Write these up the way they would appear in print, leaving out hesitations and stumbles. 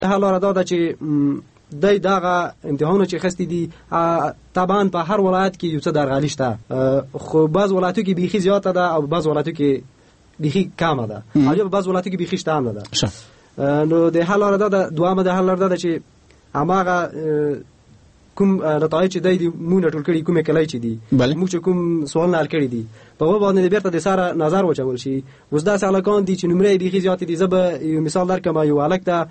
حال لاره دا ده چې د دغه امتحانونه چې خستی دي طبعا په هر ولایت کې یو څه درغلي شته، خو بعض ولایتو کې بیخي زیاته ده او بعض ولایتو کې بیخي کمه ده، او یا بعض ولایتو کې بیخي شته هم نه ده. نو د حل لاره دا دوامه د حل لاره دا چې هماغه کوم نتایج چې دی مونږ ټول کړي کومه کلای چې دي موږ چې کوم سوال نه کړی دي په هغه باندې بیرته د ساره نظر وچول شي. اوس دا سالکان دي چې نمرې بیخي زیات دي. زه یو مثال درکم، یو الک ته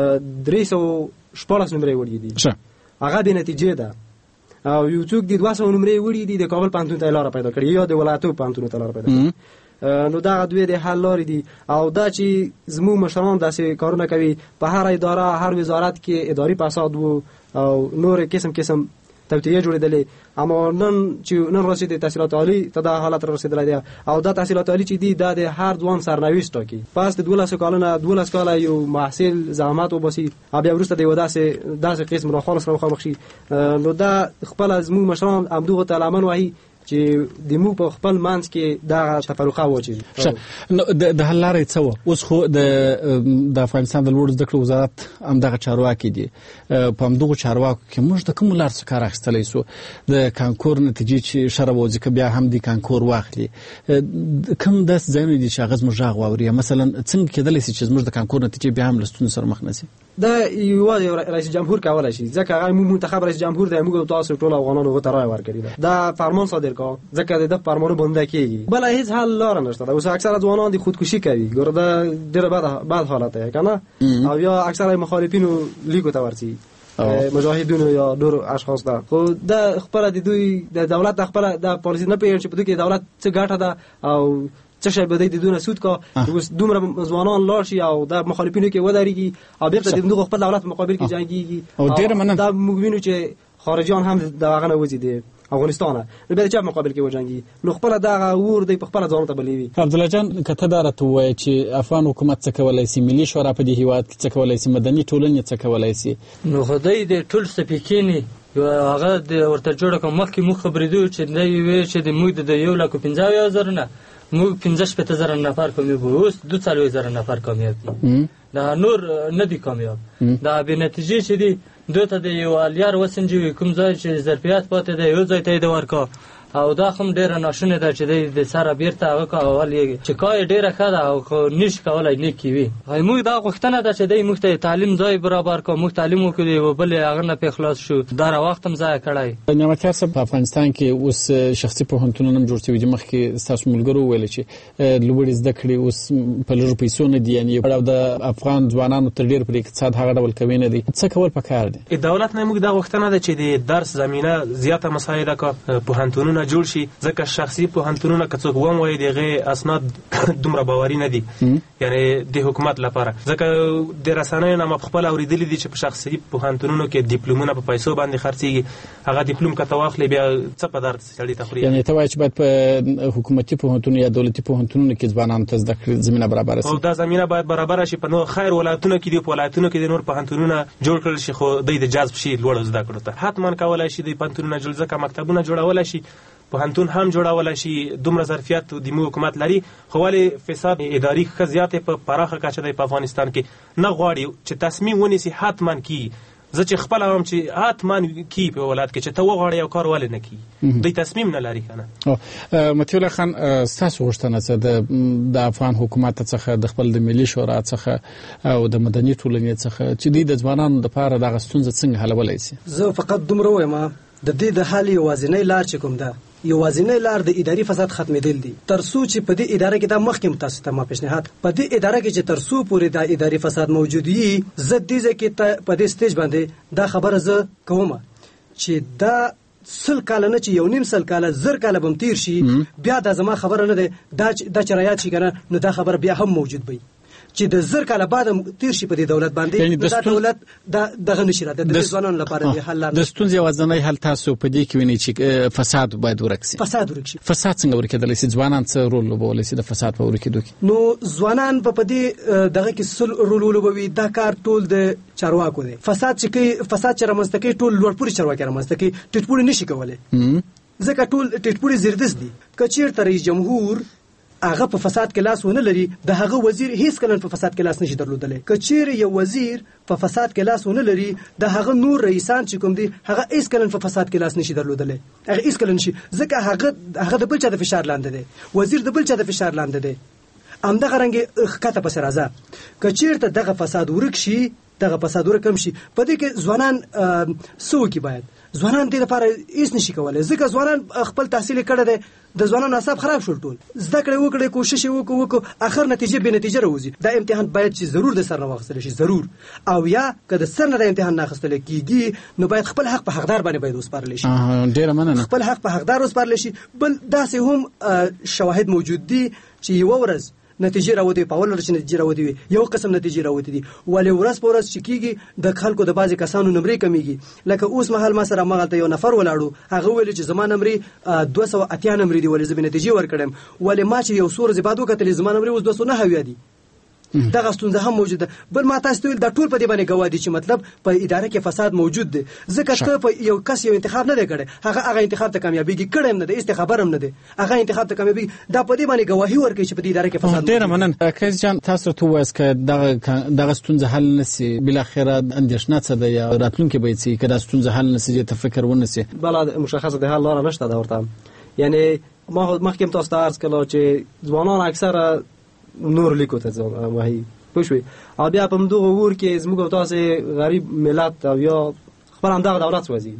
314 نمرې وړي دي، هغه به نتیجه ده، او یو څوک دي 200 نمرې وړي دي د کابل پانتون ته لاره پیدا کړی یا د ولایتو پانتون ته لاره پیدا کړی. نو دا دوی د حل لارې دي، او دا چې زموږ مشران داسې کارونه کوي په هر اداره هر وزارت کې اداري فساد وو او نور قسم توطئه جوړېدلې. اما نن چې نن رسېدي تحصیلات عالی ته دا حالت رسېدلی دی، او دا تحصیلات عالی چې دي دا د هر ځوان سرنوشت ټاکي. پس د 12 کاله یو محصل زحمت وباسي او بیا وروسته د یو داسې قسم راخالص مخامخ شي. نو دا خپل زموږ مشران همدغو ته لمن وهي چې د مو په خپل منځ کې دا تفرقه واچي. نو د حل لارې څه و؟ اوس خو د افغانستان د لوړو زده کړو وزارت همدغه چارواکي دي. په همدغو چارواکو کې موږ د کومو لارو څخه کار اخیستلی سو؟ د کانکور نتیجې چې شرب او ځکه بیا هم د کانکور واخلي، کوم داسې ځایونه دي چې هغه زموږ غږ واوري؟ مثلا څنګه کېدلی شي چې زموږ د کانکور نتیجې بیا هم له ستونزو سره مخ نه شي؟ دا یوازې رئیس جمهور کولی شي، ځکه هغه منتخب رئیس جمهور دی، موږ تاسو ټول افغانانو ته رایه ورکړې ده. دا فرمان صادر کا ځکه د فرمانو بنده کیږي، بل هیڅ حل لار نشته. اوس اکثره ځوانان دي خودکشي کوي، ګوره دا ډېر بد حالت دی کنه، او یا اکثره مخالفینو لیکو ته ورسي مجاهدونو یا نور اشخاص ده. خو دا خبره د دوی د دولت خبره د پالیسي نه پیژني چې په دوی کې دولت څه ګټه ده او څه شی به د دونه سود کا. اوس دومره ځوانان لاړ شي او د مخالفینو کې ودرېږي او بیرته د خپل دولت مقابل کې جنګيږي، او ډېر مننه دا موږ وینو چې خارجيان هم د هغه نه وځي دي افغانستان نو به چا مقابل کې وجنګي، نو خپل دغه ور دی په خپل ځان ته بلیوي. عبدالله جان کته دارته وای چې افغان حکومت څه کولای شي، ملي شورا په دې هیواد کې څه کولای شي، مدني ټولنه څه کولای شي؟ نو خدای دې ټول سپیکینی یو هغه د ورته جوړه کوم مخکې مو خبرېدو چې نه وي چې د موږ د 1,50,000 نه موږ 15,000 نفر کامیاب وو، اوس 42,000 نفر کامیاب دي. دا نور نه دي کامیاب. دا به نتیجه چې دي دوی ته د یو الیار وسنجوي کوم ځای چې ظرفیت پاتې دی یو ځای ته د ورکا، او دا هم ډیره ناشونه ده چې د سره بیرته هغه کول چې کای ډیره ښه ده او خو نش کولای نه کیوي. موږ دا غوښتنه ده چې د موږ ته تعلیم ځای برابر کو، موږ تعلیم وکړو او بل هغه نه په خلاص شو، دا وخت هم ضایع کړای. نعمتیار صاحب په افغانستان کې اوس شخصي پوهنتونونه هم جوړ شوي دي. مخکې تاسو ملګرو ویل چې لوړې زده کړې اوس په لږو پیسو نه دي، یعنی د افغان ځوانانو تر ډیر پر اقتصاد هغه ډول کوي نه دي. څه کول پکار دي؟ دولت نه موږ دا غوښتنه ده چې د درس زمينه زیاته مساعده کا پوهنتونونه جوړ شي، ځکه شخصي پوهنتونونه که څوک وایي دغه اسناد دومره باوري نه دي، یعنی د حکومت لپاره. ځکه د رسنیو نه خپل اوریدلې دي چې په شخصي پوهنتونونو کې ډیپلومونه په پیسو باندې خرڅيږي، هغه ډیپلوم کته واخلې بیا څه په درد سړی تخري. یعنی ته وایي چې باید په حکومتي پوهنتونونو یا دولتي پوهنتونونو کې ځوانانو ته زده کړې زمينه برابر شي، او دا زمينه باید برابر شي. په نو خیر ولایتونو کې دی، په ولایتونو کې د نور پوهنتونونه جوړ کړل شي، خو د جذب شي لوړ زده کړو ته حتمان کولای شي د پوهنتونونو جوړ ځکه مکتبونه جوړول شي، پوهنتون هم جوړول شي. دومره ظرفیت د مو حکومت لري، خو ولې فساد اداري ښه زیاته په پراخه کچه دی په افغانستان کې نه غواړي چې تصمیم ونیسي حتمان کی. زه چې خپل هم چې حتمان کی په ولایت کې چې ته وغواړې او کار ولې نه کی، د تصمیم نه لري کنه. متي الله خان تاسو غوښتنه څه د افغان حکومت څخه د خپل د ملي شورا څخه او د مدني ټولنې څخه چې د ځوانانو لپاره د غستونځ څنګه حلولای شي؟ زه فقط دومره وایم د دې د حل یوازینی لار چې کوم ده، یوازینی لار د اداري فساد ختمېدل دي. ترڅو چې په دې اداره کې دا مخکې تاسو ته ما پیشنهاد په دې اداره کې چې ترڅو پورې دا اداري فساد موجود وي، زه دې ځکه په دې سټیج باندې دا خبره زه کوم چې دا 100 کال نه چې یو نیم 100 کال 10 کال بم تیر شي، بیا دا زما خبره نه ده دا چرایات شي کنه، نو دا خبره بیا هم موجود وي چې د 10 کال بعد تیر شي په دې دولت باندې. دا دولت دغه نشي راته د ځوانانو لپاره د حل لار. د ستونزې وزنۍ حل تاسو په دې کې ویني چې فساد باید ورکسي. فساد ورکشي. فساد څنګه ورکېدلی شي؟ ځوانان څه رول لوبولی شي د فساد په ورکېدو کې؟ نو ځوانان په دې دغه کې سل رول لوبوي. دا کار ټول د چارواکو دی. فساد چې رامنځته کوي ټول لوړپوړي چارواکي رامنځته کوي، ټیټپوړي نشي کولای ځکه ټول ټیټپوړي زیردست دي. که چیرته رئیس جمهور هغه په فساد کې لاس ونه لري د هغه وزیر هیڅ کله په فساد کې لاس نشي درلودلی. که چیرې یو وزیر په فساد کې لاس ونه لري د هغه نور رئیسان چې کوم دي هغه هیڅ کله په فساد کې لاس نشي درلودلی، هغه هیڅ کله نشي، ځکه هغه د بل چا د فشار لاندې دی، وزیر د بل چا د فشار لاندې دی. همدغه رنګ ښکته پسې راځه. که چیرته دغه فساد ورک شي، دغه فساد ورکم شي، په دې کې ځوانان څه وکړي؟ باید ځوانان دې لپاره هیڅ نشي کولی، ځکه ځوانان خپل تحصیل کړی دی، د ځوانانو اعصاب خراب شول، ټول زده کړې وکړې، کوشش یې وکړو، اخر نتیجه به نتیجه راوځي. دا امتحان باید چې ضرور د سر نه واخیستل شي، ضرور. او یا که د سر نه د امتحان نه اخیستل کېږي نو باید خپل حق په حقدار باندې باید وسپارل شي. ډېره مننه. خپل حق په حقدار وسپارل شي. بل داسې هم شواهد موجود دي چې یوه ورځ نتیجه راوتی، په اول ورځ نتیجه راوتی وي، یو قسم نتیجه راوتی دي، ولې ورځ په ورځ چې کېږي د خلکو د بعضې کسانو نمرې کمیږي. لکه اوس مهال ما سره مغلته یو نفر ولاړو، هغه ویل چې زما نمرې 280 نمرې دي، ولې زه به نتیجې ورکړم، ولې ما چې یو څو ورځې بعد وکتلې زما نمرې اوس 209 دي. دغه ستونزه هم موجوده. بل ما تاسو ته ویل دا ټول په دې باندې ګواه دي چې مطلب په اداره کې فساد موجود دی، ځکه ته په یو کس یو انتخاب نه دی کړی، هغه انتخاب ته کامیابیږي کړی هم نه دی، هیڅ خبر هم نه دی، هغه انتخاب ته کامیابیږي. دا په دې باندې ګواهي ورکوي چې په دې اداره کې فساد. ډېره مننه. قیس جان، تاسو ته ووایاست که دغه ستونزه حل نسي، بالاخره اندېښنه څه ده یا راتلونکي به یې څه وي که دا ستونزه حل نسي، ته فکر ونسي؟ بله، مشخصه د حل لاره نشته ده ورته. یعنی ما مخکې هم تاسو ته عرض کړه چې ځوانان اکثره نور لیکو ته وایي، پوه شوې، او بیا په همدغه اور کې زموږ او تاسې غریب ملت او یا خپل همدغه دولت سوځي.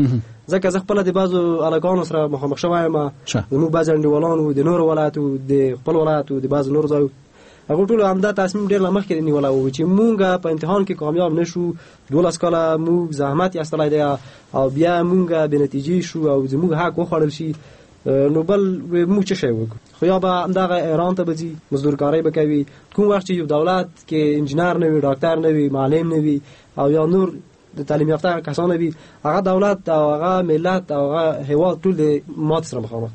ځکه زه خپله د بعضو هلکانو سره مخامخ شوی یم، زموږ بعضې انډیوالانو د نورو ولایتو، د خپل ولایتو، د بعضو نورو ځایو، هغه ټولو همدا تصمیم ډېر له مخکې نیولی و چې مونږ په امتحان کې کامیاب نه شو، 12 کاله مونږ زحمت ایستلی دی او بیا مونږ بې نتیجې شو او زموږ حق وخوړل شي، نو بل موږ څه شی وکړو؟ خو یا به همدغه ایران ته به ځي، مزدورکارۍ به کوي. کوم وخت چې یو دولت کې انجینر نه وي، ډاکټر نه وي، معلم نه وي او یا نور د تعلیم یافته کسان وي، هغه دولت او هغه ملت او هغه هیواد ټول د مات سره مخامخ.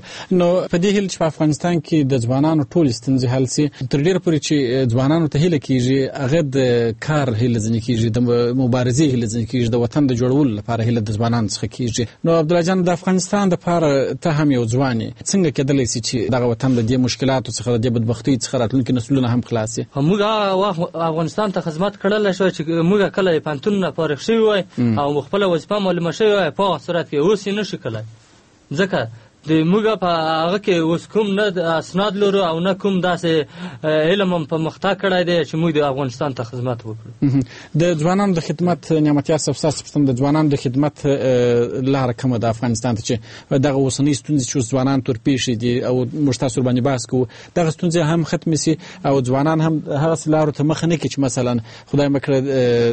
نو په دې هیله چې په افغانستان کې د ځوانانو ټول ستونزې حل سي، تر ډېره پورې چې ځوانانو ته هیله کېږي، هغه د کار هیله ځنې کېږي، د مبارزې هیله ځنې کېږي، د وطن د جوړولو لپاره هیله د ځوانانو څخه کېږي. نو عبدالله جان، د افغانستان دپاره ته هم یو ځوان یې، څنګه کېدلی سي چې دغه وطن د دې مشکلاتو څخه، د دې بدبختیو څخه راتلونکي نسلونه هم خلاص شي؟ موږ افغانستان ته خدمت کړلی شوی چې موږ کله پوهنتونونه فارغ شوي وای او خپله وظیفه معلومه شوې وای، په هغه صورت کې اوس یې نه شي کړلی، ځکه د موږ په هغه کې اوس کوم نه اسناد لرو او نه کوم داسې علم هم په مخته کړی دی چې موږ د افغانستان ته خدمت وکړو. د ځوانانو د خدمت، نعمتیار صاحب ستاسو پوښتنه، د ځوانانو د خدمت لاره کومه ده افغانستان ته چې دغه اوسنۍ ستونزې چې اوس ځوانان تور پیښې دي او موږ تاسو ورباندې بحث کوو، دغه ستونزې هم ختمې سي او ځوانان هم هغسې لارو ته مخه نه کړي چې مثلا خدای مه کړه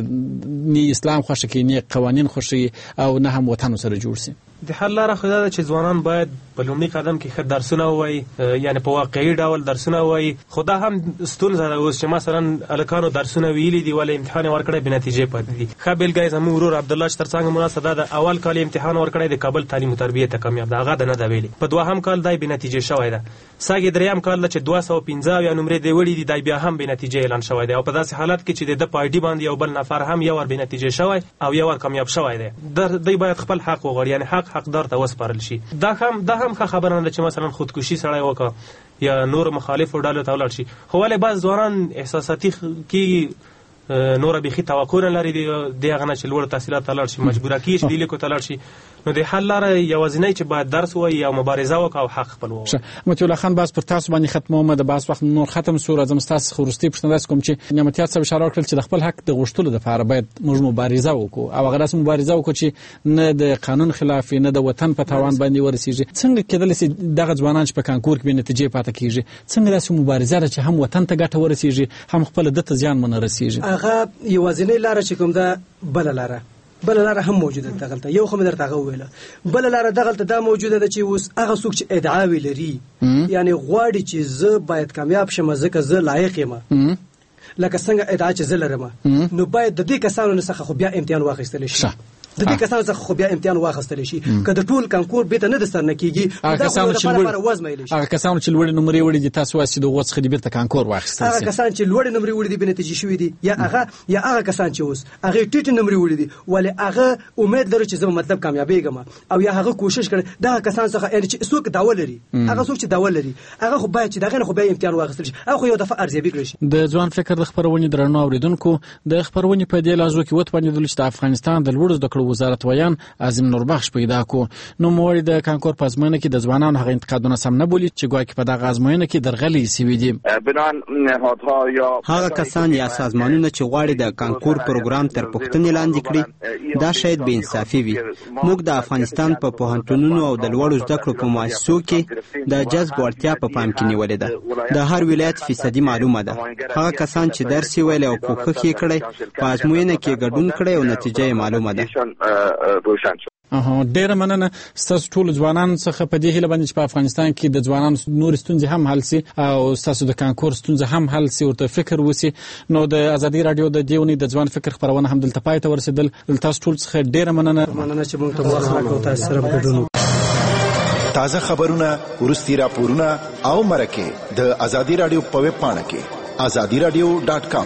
نه اسلام خوښه کړي، نه قوانین خوښوي او نه هم وطن سره جوړ سي. د حل لاره خو دا ده چې ځوانان باید په لومړي قدم کې ښه درسونه ووایي، یعنې په واقعي ډول درسونه ووایي. خو دا هم ستونزه ده اوس چې مثلا هلکانو درسونه ویلي دي ولې امتحان یې ورکړی بې نتیجې پاتې دي. ښه بېلګه یې زموږ ورور عبدالله چې تر څنګ مو ناسته دا د اول کال یې امتحان ورکړی د کابل تعلیم و تربیې ته کامیاب ده، هغه ده نه ده ویلي. په دوهم کال دی بې نتیجې شوی ده. سږ درېیم کال ده چې 215 نمرې دی وړي دي، دی بیا هم بې نتیجې اعلان شوی دی او په داسې حالت کې چې د ده په آی ډي باندې یو بل نفر هم یو ور بې نتیجې شوی او یو ور کامیاب شوی دی. دی باید خپل حق وغواړي، یعنې حقدار ته وسپارل شي. دا هم ښه خبره نه ده چې مثلا خودکشي سړی وکړه یا نور مخالفو ډلو ته ولاړ شي. خو ولې بعض ځوانان احساساتي کېږي، نوره بیخي توقع نه لري د هغه نه چې لوړ تحصیلات ته لاړ شي، مجبوره کېږي چې دې لیکو ته لاړ شي. نو د حل لاره یوازینی چې باید درس ووایي او مبارزه وکړه او حق خپل ووایي. مطیع الله خان، بحث پر تاسو باندې ختمومه، د بحث وخت نور ختم شو، راځم ستاسو څخه وروستۍ پوښتنه داسې کوم چې نعمتیار صاحب اشاره وکړل چې د خپل حق د غوښتلو دپاره باید موږ مبارزه وکړو او هغه داسې مبارزه وکړو چې نه د قانون خلاف نه د وطن په تاوان باندې ورسېږي. څنګه کېدلی سي دغه ځوانان چې په کانکور کې بې نتیجې پاته کېږي، څنګه داسې مبارزه ده چې هم وطن ته ګټه ورسېږي هم خپله ده ته زیان ونه رسېږي؟ هغه یوازینۍ لاره چې کوم ده، بله لاره هم موجوده ده دغلته. یو خو مې درته هغه وویله، بله لاره دغلته دا موجوده ده چې اوس هغه څوک چې ادعاوې لري، یعنې غواړي چې زه باید کامیاب شم ځکه زه لایق یم، لکه څنګه ادعا چې زه لرم، نو باید د دې کسانو څخه خو بیا امتحان واخیستلی شي. د دې کسانو څخه خو بیا امتحان واخیستلی شي که د ټول کانکور بیرته نه درسره نه کیږي هغه کسانو چې لوړې نمرې وړي دي تاسو وایي چې د هغو څخه دې بیرته کانکور واخیستل شي. هغه کسان چې لوړې نمرې وړي دي بې نتیجې شوي دي یا هغه کسان چې اوس هغې ټیټې نمرې وړي دي ولې هغه امید لري چې زه به مطلب کامیابېږم او یا هغه کوشش کړي دغه کسان څخه یعنې چې څوک دعوه لري هغه څوک چې دعوه لري هغه خو باید چې د هغې نه خو بیا امتحان واخیستل شي هغه خو یو دفعه ارزیابي کړی شي. د ځوان فکر د خپرونې درنو اورېدونکو د خپرونې په دې لحظو کې وتوانېدلو چې د افغانستان د لوړو زده کړو وزارت ویان عظیم نوربخش پیدا کو. نوموړي د کانکور په ازموینه کې د ځوانانو هغه انتقادونه سم نه بولي چې ګواکې په دغه ازموینه کې درغلي سوي دي. هغه کسان یا سازمانونه چې غواړي د کانکور پروګرام تر پوښتنې لاندې کړي دا شاید بې انصافي وي. موږ د افغانستان په پوهنتونونو او د لوړو زده کړو په مؤسسو کې د جذب وړتیا په پام کې نیولې ده. د هر ولایت فیصدي معلومه ده. هغه کسان چې درس یې ویلی او کوښښ یې کړی په ازموینه کې ګډون کړی او نتیجه یې معلومه ده. ډیره مننه ستاسو ټول ځوانان څخه په دې هیله باندې چې په افغانستان کې د ځوانانو نور ستونزې هم حل سي او ستاسو د کانکور ستونزه هم حل سي ورته فکر وسی. نو د ازادي رادیو د دې ونې د ځوان فکر خپرونه هم دلته پای ته ورسېدل. تاسو ټول څخه ډیره مننه چې موږ ته وخت راکړو تاسو سره ګډون. تازه خبرونه ورستي راپورونه او مرکه د ازادي رادیو په ویب پاڼه کې azadiradio.com.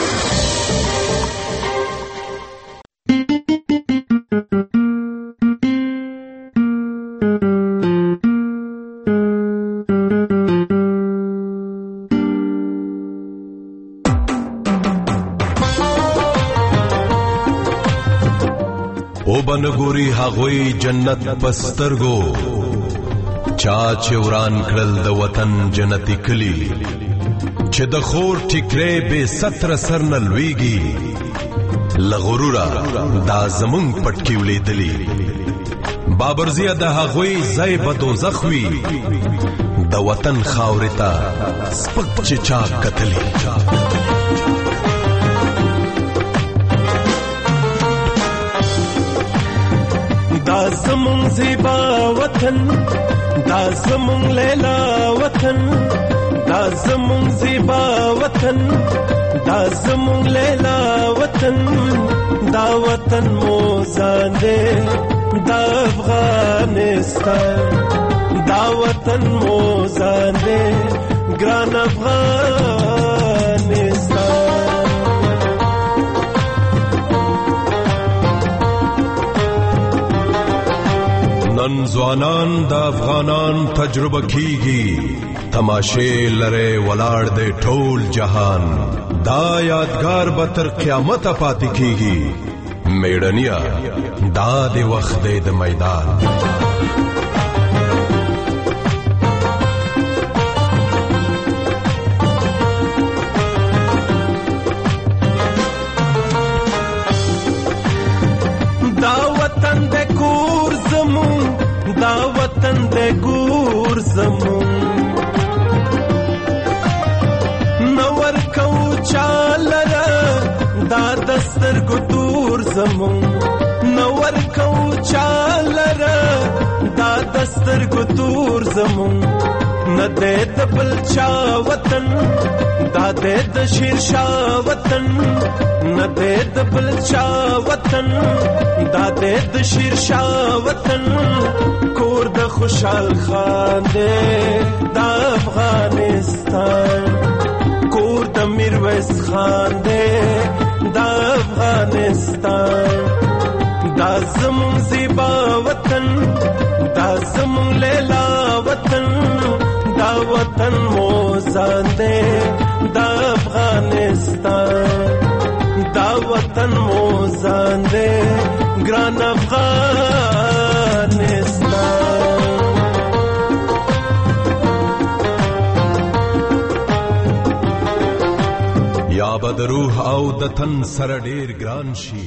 او بنګوري هغوی جنت پسترګو چا چوران کړل د وطن جنتی کلی چې د خور ټیکرې به ستر سر نلويږي لغرورا دا زمون پټکی ولیدلی بابرزیه د هغوی زای په دوزخ وی د وطن خاورتا سپک چې چا کتلی دا زمون زیبا وطن دا زمون لیلا وطن دا زمون زیبا وطن دا زمون لیلا وطن دا وطن موزان دے دا افغانستان دا وطن موزان دے گران افغانستان. نن ځوانان د افغانان تجربه کیږي تماشه لره ولاړ دے ټول جهان دا یادگار به تر قیامت پاتې کیږي میړنیا دا د وخت د میدان دا وطن د کور زمون دا وطن د ګور زمون نور کو چالره دا دستر ګدور زمون نور کو چالره دا دستر ګدور زمون نده د بلچا وطن دا د شیر شاه وطن نده د بلچا وطن دا د شیر شاه وطن کور د خوشحال خان دے دا افغانستان کور د میرویس خان دے دا افغانستان دا زمون زیبا وطن دا زمون لیلا وطن دا وطن موزان دے دا افغانستان دا وطن موزان دے گران افغانستان. یا بد روح او د تن سره ډیر ګران شي